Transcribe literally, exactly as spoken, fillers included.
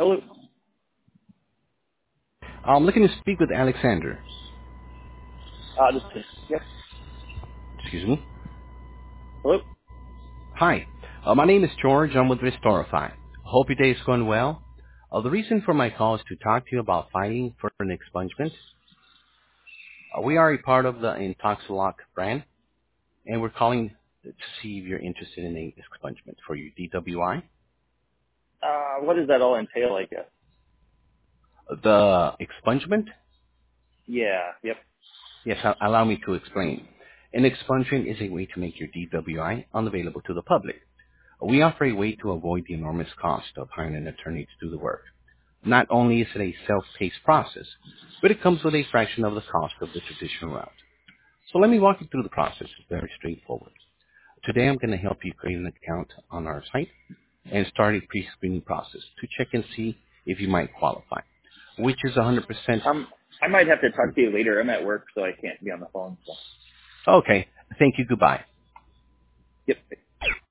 Hello. I'm looking to speak with Alexander. Uh, this is, yep. Excuse me. Hello. Hi. Uh, my name is George. I'm with Restorify. Hope your day is going well. Uh, the reason for my call is to talk to you about fighting for an expungement. Uh, we are a part of the Intoxilock brand, and we're calling to see if you're interested in a expungement for your D W I. Uh, what does that all entail, I guess? The expungement? Yeah, yep. Yes, uh, allow me to explain. An expungement is a way to make your D W I unavailable to the public. We offer a way to avoid the enormous cost of hiring an attorney to do the work. Not only is it a self-paced process, but it comes with a fraction of the cost of the traditional route. So let me walk you through the process. It's very straightforward. Today I'm going to help you create an account on our site and start a pre-screening process to check and see if you might qualify, which is one hundred percent. Um, I might have to talk to you later. I'm at work, so I can't be on the phone. So, Okay. Thank you. Goodbye. yep.